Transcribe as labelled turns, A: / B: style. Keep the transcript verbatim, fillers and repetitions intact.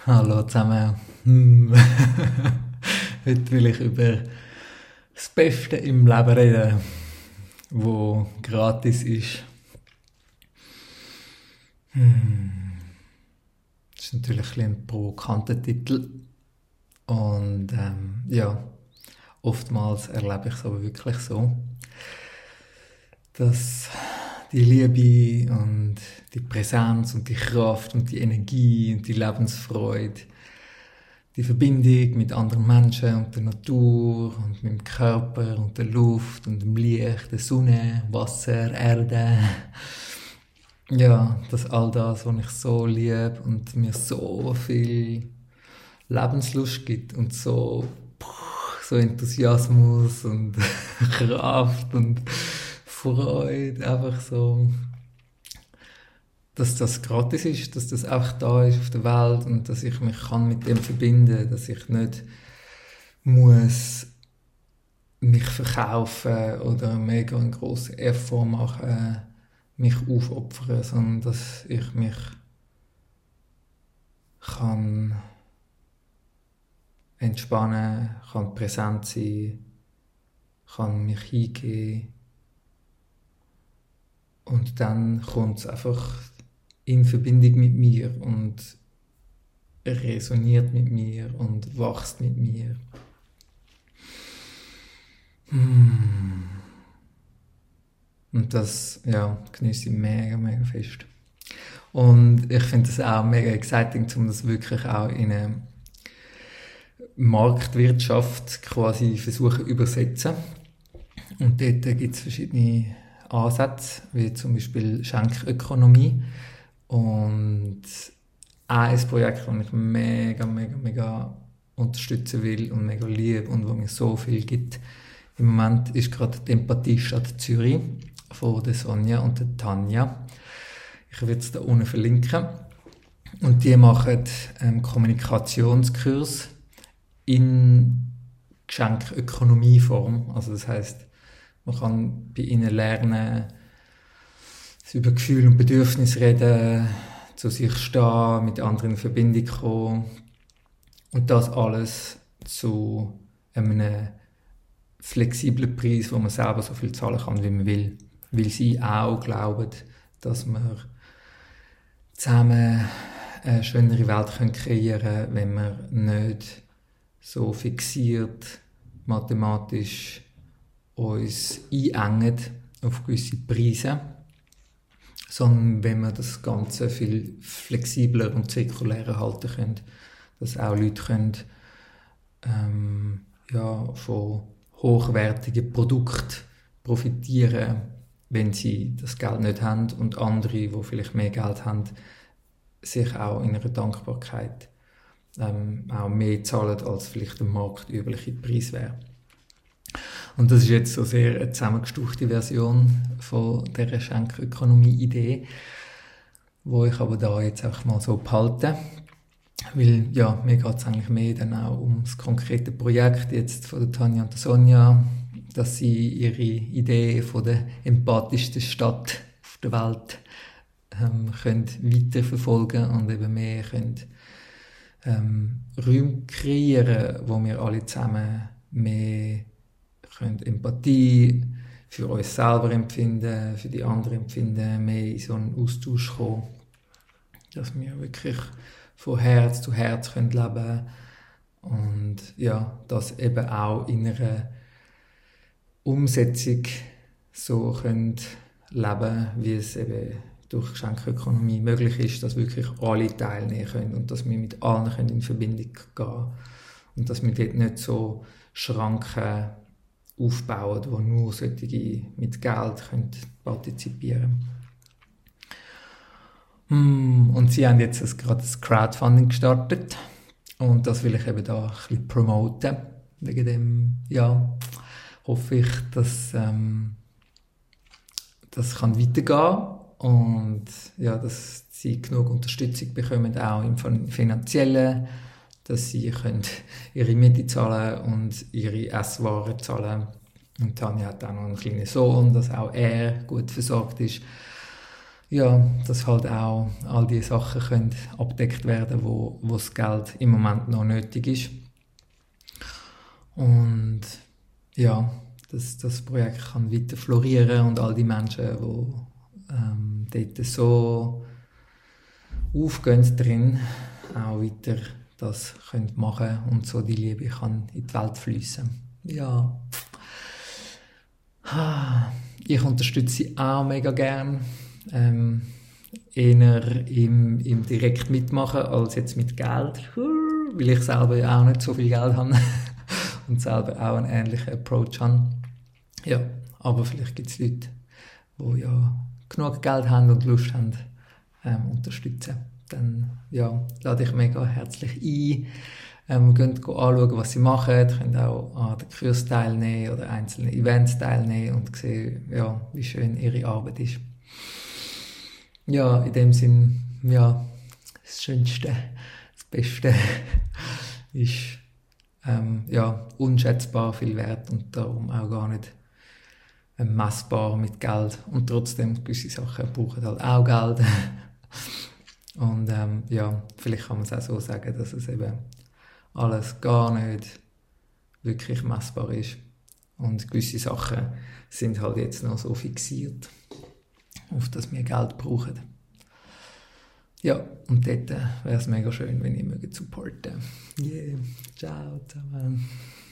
A: Hallo zusammen. Hm. Heute will ich über das Beste im Leben reden, wo gratis ist. Hm. Das ist natürlich ein, bisschen ein provokanter Titel. Und ähm, ja, oftmals erlebe ich es aber wirklich so, dass die Liebe und die Präsenz und die Kraft und die Energie und die Lebensfreude, die Verbindung mit anderen Menschen und der Natur und mit dem Körper und der Luft und dem Licht, der Sonne, Wasser, Erde. Ja, dass all das, was ich so liebe und mir so viel Lebenslust gibt und so, so Enthusiasmus und Kraft und Freude, einfach so, dass das gratis ist, dass das einfach da ist auf der Welt und dass ich mich kann mit dem verbinden, dass ich nicht muss mich verkaufen oder mega einen grossen Effort machen, mich aufopfern, sondern dass ich mich kann entspannen, kann präsent sein, kann mich hingeben und dann kommt es einfach in Verbindung mit mir und resoniert mit mir und wächst mit mir. Mm. Und das, ja, genieße ich mega, mega fest. Und ich finde es auch mega exciting, um das wirklich auch in eine Marktwirtschaft quasi versuchen zu übersetzen. Und dort gibt es verschiedene Ansätze, wie zum Beispiel Schenkökonomie. Und ein Projekt, das ich mega, mega, mega unterstützen will und mega liebe und wo mir so viel gibt im Moment, ist gerade die Empathiestadt Zürich von der Sonja und der Tanja. Ich werde es da unten verlinken. Und die machen einen Kommunikationskurs in Geschenkökonomieform. Also das heisst, man kann bei ihnen lernen, über Gefühle und Bedürfnisse reden, zu sich stehen, mit anderen in Verbindung kommen. Und das alles zu einem flexiblen Preis, wo man selber so viel zahlen kann, wie man will. Weil sie auch glauben, dass wir zusammen eine schönere Welt kreieren können, wenn wir nicht so fixiert, mathematisch uns einengen auf gewisse Preise, sondern wenn wir das Ganze viel flexibler und zirkulärer halten können, dass auch Leute können, ähm, ja, von hochwertigen Produkten profitieren, wenn sie das Geld nicht haben und andere, die vielleicht mehr Geld haben, sich auch in einer Dankbarkeit ähm, auch mehr zahlen, als vielleicht der marktübliche Preis wäre. Und das ist jetzt so sehr eine zusammengestauchte Version von dieser Schenkökonomie-Idee, wo ich aber da jetzt einfach mal so behalte. Weil, ja, mir geht es eigentlich mehr dann auch um das konkrete Projekt jetzt von der Tanja und der Sonja, dass sie ihre Idee von der empathischsten Stadt auf der Welt ähm, können weiterverfolgen und eben mehr können ähm, Räume kreieren, wo wir alle zusammen mehr können Empathie für uns selber empfinden, für die anderen empfinden, mehr in so einen Austausch kommen, dass wir wirklich von Herz zu Herz können leben und ja, das eben auch in einer Umsetzung so können leben, wie es eben durch Schenkökonomie möglich ist, dass wirklich alle teilnehmen können und dass wir mit allen können in Verbindung gehen können und dass wir dort nicht so Schranken aufbauen, wo nur solche mit Geld können partizipieren können. Und sie haben jetzt gerade das Crowdfunding gestartet und das will ich eben da ein bisschen promoten. Wegen dem, ja, hoffe ich, dass ähm, das kann weitergehen und ja, dass sie genug Unterstützung bekommen, auch im Finanziellen, dass sie können ihre Miete zahlen und ihre Esswaren zahlen. Und Tanja hat auch noch einen kleinen Sohn, dass auch er gut versorgt ist. ja, dass halt auch all die Sachen können abgedeckt werden, wo, wo das Geld im Moment noch nötig ist. Und ja, dass das Projekt kann weiter florieren und all die Menschen, die ähm, dort so aufgehen drin, auch weiter das können machen und so die Liebe kann in die Welt fließen. Ja. Ich unterstütze sie auch mega gern. Ähm, eher im, im direkt mitmachen als jetzt mit Geld, weil ich selber ja auch nicht so viel Geld habe und selber auch einen ähnlichen Approach habe. Ja, aber vielleicht gibt es Leute, die ja genug Geld haben und Lust haben, ähm, unterstützen. Dann ja, lade ich mega herzlich ein. Ähm, könnt anschauen, was sie machen. Ihr könnt auch an den Kurs teilnehmen oder einzelnen Events teilnehmen und sehen, ja, wie schön ihre Arbeit ist. Ja, in dem Sinn, ja, das Schönste, das Beste ist ähm, ja, unschätzbar viel wert und darum auch gar nicht ähm, messbar mit Geld. Und trotzdem, gewisse Sachen brauchen halt auch Geld. Und ähm, ja, vielleicht kann man es auch so sagen, dass es eben alles gar nicht wirklich messbar ist. Und gewisse Sachen sind halt jetzt noch so fixiert, auf das wir Geld brauchen. Ja, und dort wäre es mega schön, wenn ihr mögt supporten. Yeah, ciao zusammen.